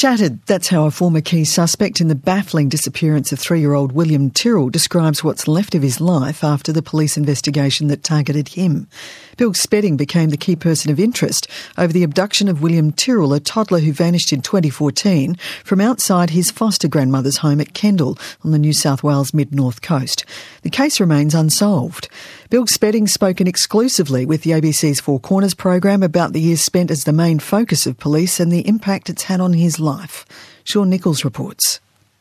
Shattered. That's how a former key suspect in the baffling disappearance of 3-year-old William Tyrrell describes what's left of his life after the police investigation that targeted him. Bill Spedding became the key person of interest over the abduction of William Tyrrell, a toddler who vanished in 2014 from outside his foster grandmother's home at Kendall on the New South Wales mid-north coast. The case remains unsolved. Bill Spedding spoken exclusively with the ABC's Four Corners program about the years spent as the main focus of police and the impact it's had on his life. Sean Nichols reports.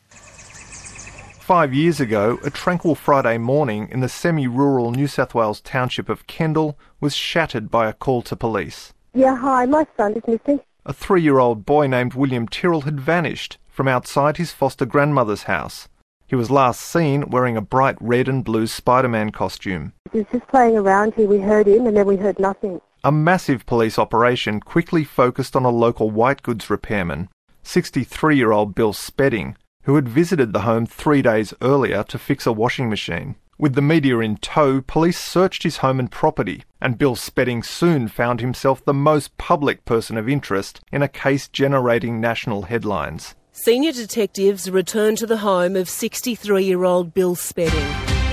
5 years ago, a tranquil Friday morning in the semi-rural New South Wales township of Kendall was shattered by a call to police. Yeah, hi, my son is missing. A 3-year-old boy named William Tyrrell had vanished from outside his foster grandmother's house. He was last seen wearing a bright red and blue Spider-Man costume. He was just playing around here. We heard him and then we heard nothing. A massive police operation quickly focused on a local white goods repairman, 63-year-old Bill Spedding, who had visited the home 3 days earlier to fix a washing machine. With the media in tow, police searched his home and property, and Bill Spedding soon found himself the most public person of interest in a case generating national headlines. Senior detectives returned to the home of 63-year-old Bill Spedding.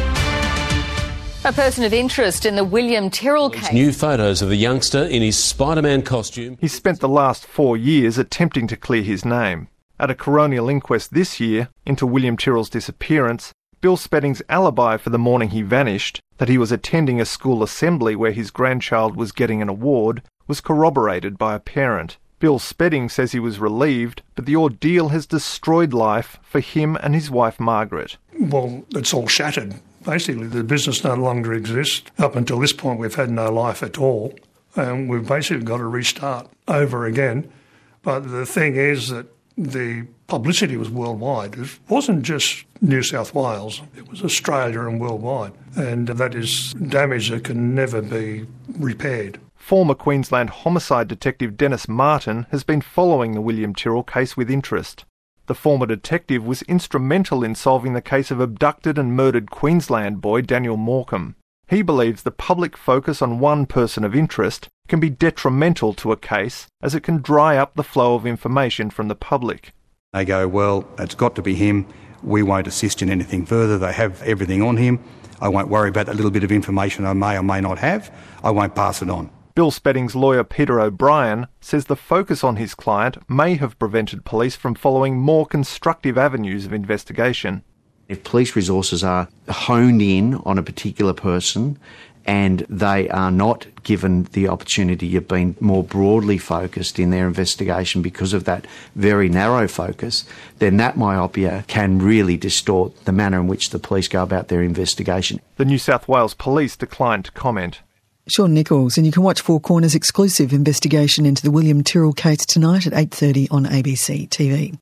A person of interest in the William Tyrrell case. New photos of the youngster in his Spider-Man costume. He spent the last 4 years attempting to clear his name. At a coronial inquest this year into William Tyrrell's disappearance, Bill Spedding's alibi for the morning he vanished, that he was attending a school assembly where his grandchild was getting an award, was corroborated by a parent. Bill Spedding says he was relieved, but the ordeal has destroyed life for him and his wife Margaret. Well, it's all shattered. Basically, the business no longer exists. Up until this point, we've had no life at all, and we've basically got to restart over again. But the thing is that the publicity was worldwide. It wasn't just New South Wales, it was Australia and worldwide. And that is damage that can never be repaired. Former Queensland homicide detective Dennis Martin has been following the William Tyrrell case with interest. The former detective was instrumental in solving the case of abducted and murdered Queensland boy Daniel Morcombe. He believes the public focus on one person of interest can be detrimental to a case as it can dry up the flow of information from the public. They go, well, it's got to be him. We won't assist in anything further. They have everything on him. I won't worry about that little bit of information I may or may not have. I won't pass it on. Bill Spedding's lawyer Peter O'Brien says the focus on his client may have prevented police from following more constructive avenues of investigation. If police resources are honed in on a particular person and they are not given the opportunity of being more broadly focused in their investigation because of that very narrow focus, then that myopia can really distort the manner in which the police go about their investigation. The New South Wales Police declined to comment. Sean Nichols, and you can watch Four Corners' exclusive investigation into the William Tyrrell case tonight at 8:30 on ABC TV.